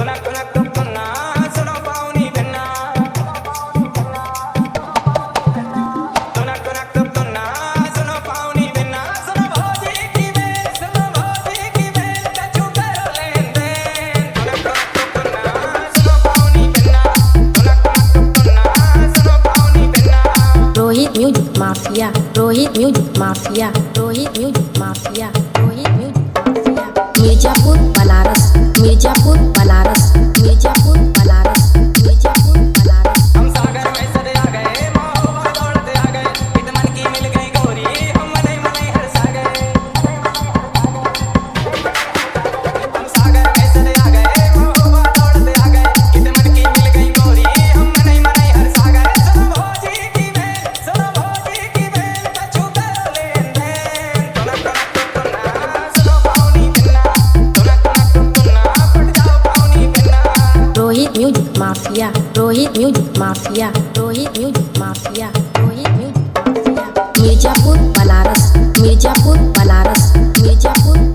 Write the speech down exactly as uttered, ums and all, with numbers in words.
Rohit Music Mafia, Rohit Music Mafia, Rohit Music Mafia, Rohit Music Mafia. Mirzapur Banaras, Mirzapur Banaras, Mirzapur Banaras, Mirzapur Banaras. हम सागर में सदे आ गए, महोबा दौड़ते आ गए, इत मन की मिल गई गोरी, हम मने मने हर्षा गए। हम सागर में सदे आ गए, महोबा दौड़ते आ गए, इत मन की मिल गई गोरी, हम मने मने हर्षा गए। सुनो भौजी की बेल, सुनो भौजी की बेल, कछु करो लेन देन। तुनक तुनक तुन्ना, सुनो पाउनी बिन्ना, तुनक तुनक तुन्ना, फट जाओ पाउनी बिन्ना। Rohit Music Mafia, Rohit Music Mafia, Rohit Music Mafia, Rohit Music Mafia. Mirzapur Banaras, Mirzapur Banaras, Mirzapur